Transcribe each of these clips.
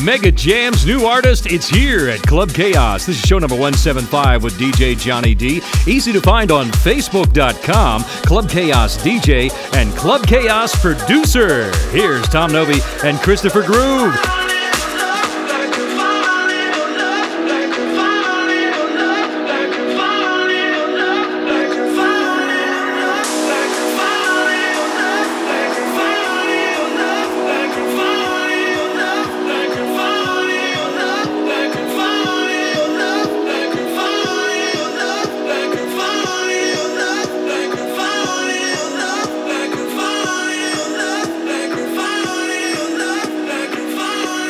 Mega Jam's new artist, it's here at Club Chaos. This is show number 175 with DJ Johnny D. Easy to find on Facebook.com, Club Chaos DJ, and Club Chaos Producer. Here's Tom Novy and Christopher Groove. Fire.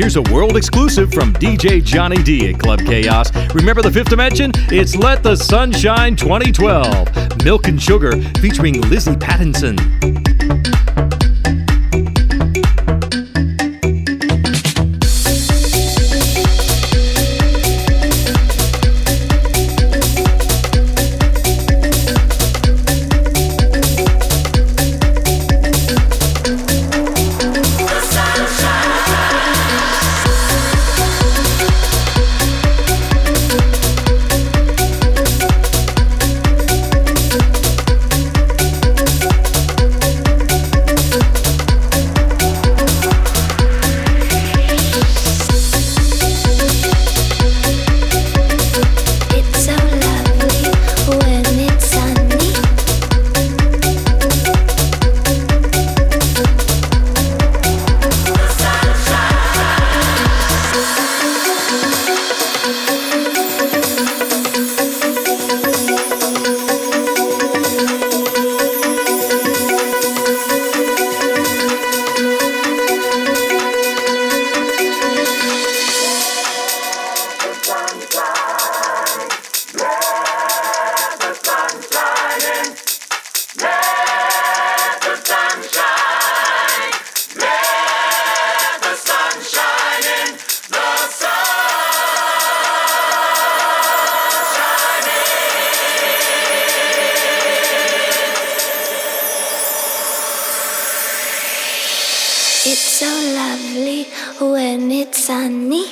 Here's a world exclusive from DJ Johnny D at Club Chaos. Remember the fifth dimension? It's Let the Sun Shine 2012. Milk and Sugar featuring Lizzie Pattinson. It's so lovely when it's sunny.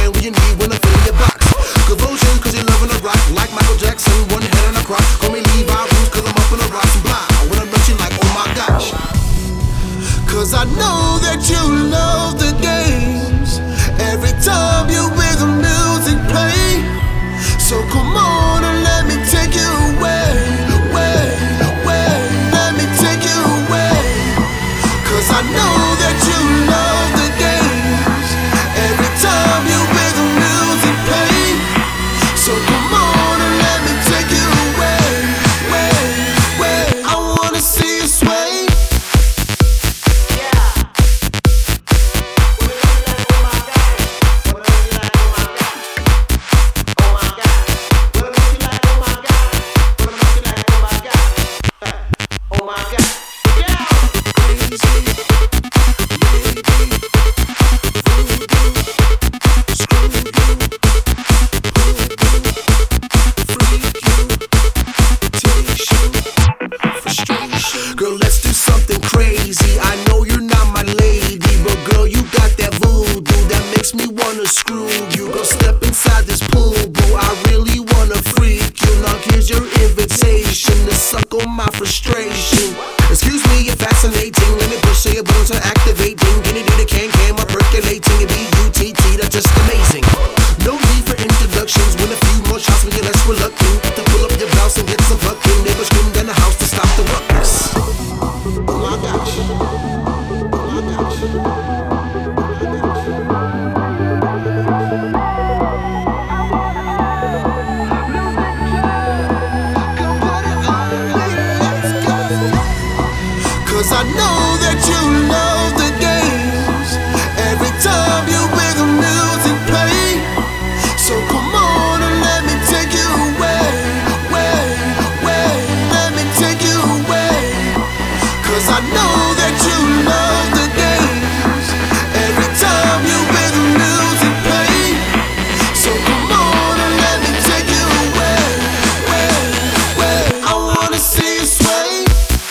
man when you need when I fill in your box. Convulsion, cause you're loving a rock like Michael Jackson. One head on a crop, call me Levi Roots, cause I'm up in the rocks and blah. When I'm touching like, oh my gosh. Cause I know that you love the games every time you hear the music play. So come on and let me take you away, away, away. Let me take you away. Cause I know that you love the games every time you hear the music play. So come on and let me take you away, away, away. I wanna see you sway. Girl, let's do something crazy. I know you're not my lady, but girl, you got that voodoo that makes me wanna screw you. Girl, step inside this pool, boo. I really wanna freak you. Now here's your invitation to suck on my frustration. Excuse me, you're fascinating. Let me push your buttons are activating. Get it in the can, we're percolating. And B-U-T-T, that's just amazing. No need for introductions. When a few more shots, we get less reluctant to pull up your blouse and get some fucking. Neighbors scream down the house to stop the ruckus. Oh my gosh. Oh my gosh. Cause I know that you love the games every time you hear the music play. So come on and let me take you away, away, away. Let me take you away. Cause I know that you love the games every time you hear the music play. So come on and let me take you away, away, away. I wanna see you sway.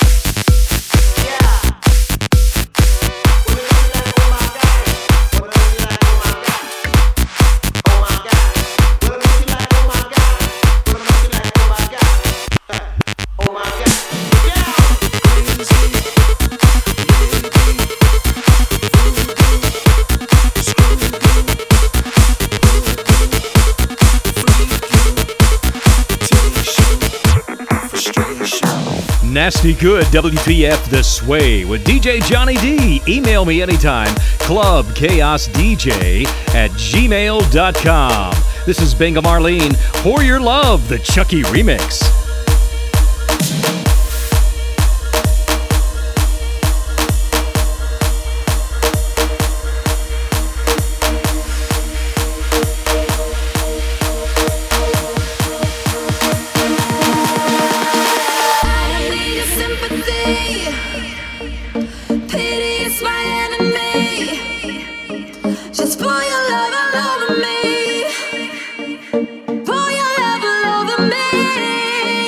Nasty Good, WTF The Sway with DJ Johnny D. Email me anytime, clubchaosdj@gmail.com. This is Benga Marlene, For Your Love, the Chucky remix. Just pour your love all over me. Pour your love all over me.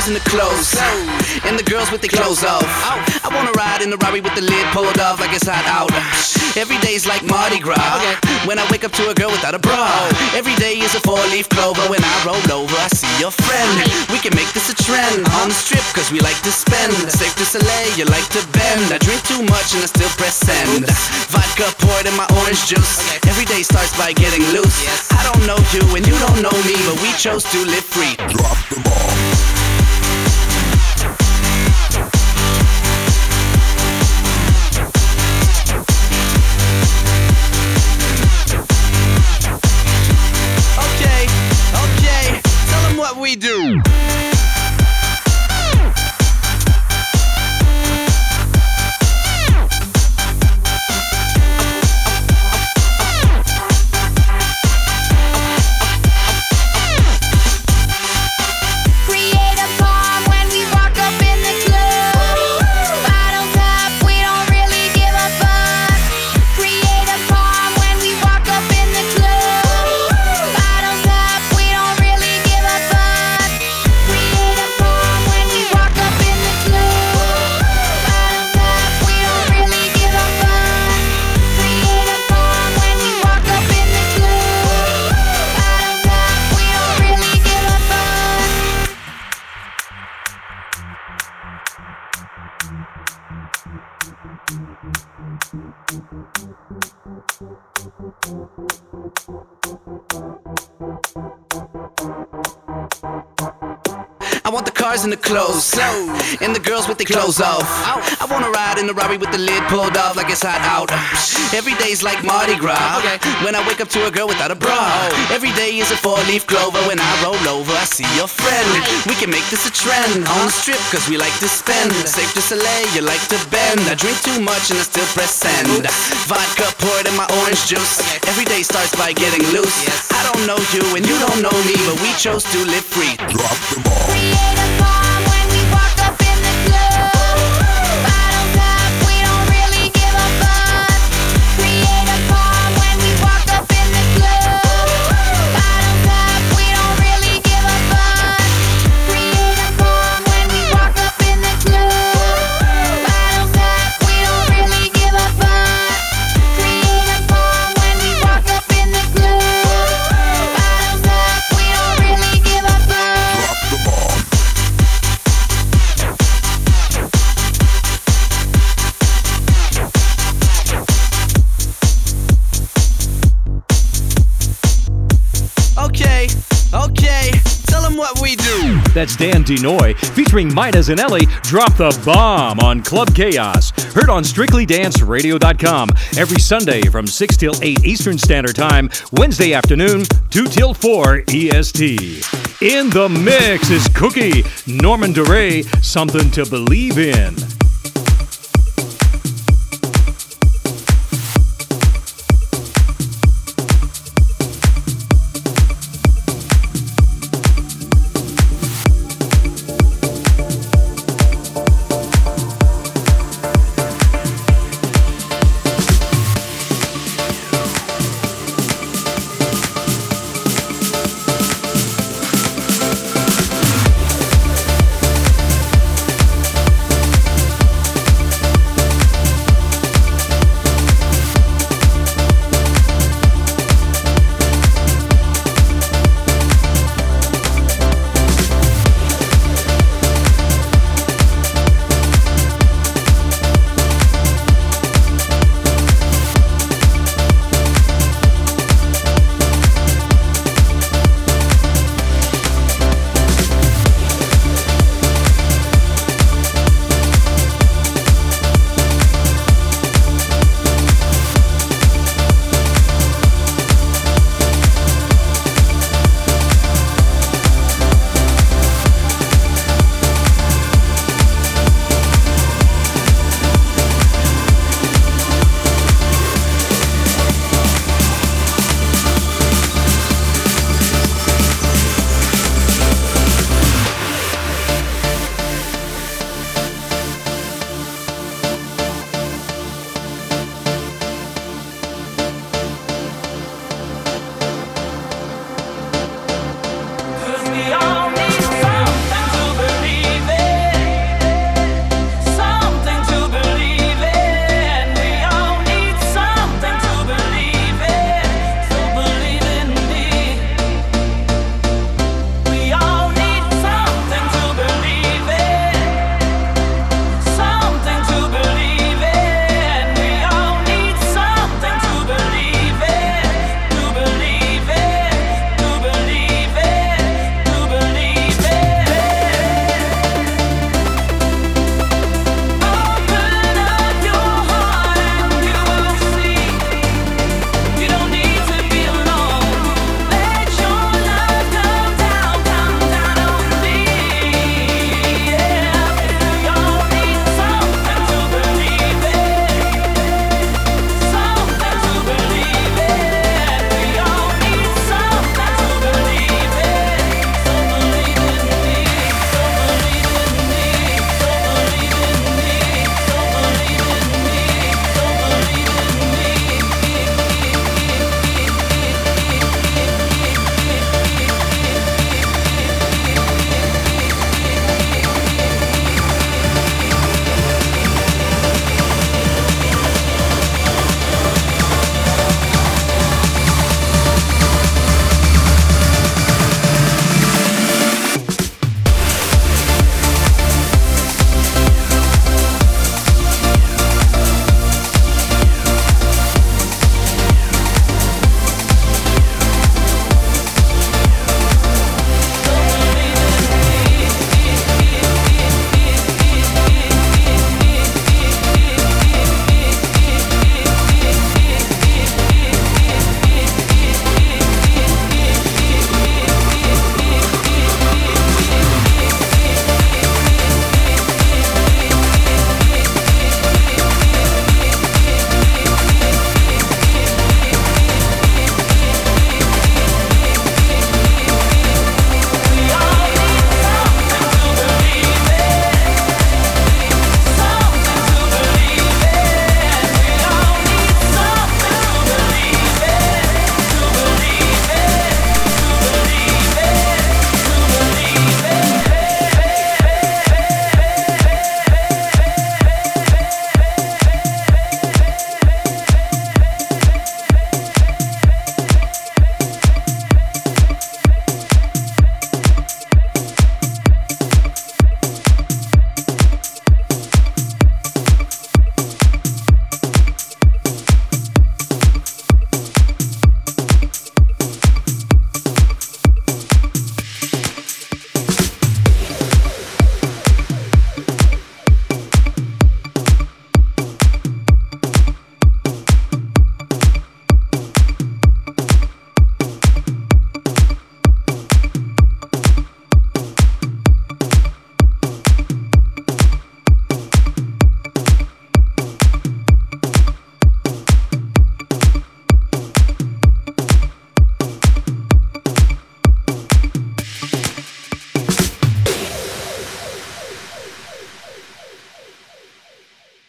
cars and the clothes, and the girls with their clothes off. I wanna ride in the Rari with the lid pulled off like it's hot out. Every day's like Mardi Gras when I wake up to a girl without a bra. Every day is a four-leaf clover. When I roll over, I see your friend. We can make this a trend on the strip, cause we like to spend. Safe to Soleil, you like to bend. I drink too much and I still press send. Vodka poured in my orange juice. Every day starts by getting loose. I don't know you and you don't know me, but we chose to live free. Drop the bomb. What we do. I want the cars and the clothes, and the girls with their clothes off. I wanna ride in the Rari with the lid pulled off like it's hot out. Every day's like Mardi Gras when I wake up to a girl without a bra. Every day is a four-leaf clover. When I roll over, I see your friend. We can make this a trend on the strip, cause we like to spend. Safe to Soleil, you like to bend. I drink too much and I still press send. Vodka poured in my orange juice. Every day starts by getting loose. I don't know you and you don't know me, but we chose to live free. Drop the ball. Create a bomb when we walk up in the club. Bottoms up, we don't really give a fuck. Create a bomb when we walk up in the club. Bottoms up, we don't really give a fuck. Create a bomb when we walk up in the club. Bottoms up, we don't really give a fuck. Create a bomb when we walk up in the club. Bottoms up, we don't really give a fuck. Drop the ball. Okay, tell them what we do. That's Dan Denoy featuring Mina Zanelli. Drop the Bomb on Club Chaos. Heard on StrictlyDanceRadio.com every Sunday from 6 till 8 Eastern Standard Time, Wednesday afternoon 2 till 4 EST. In the mix is Cookie, Norman DeRay, Something to Believe In.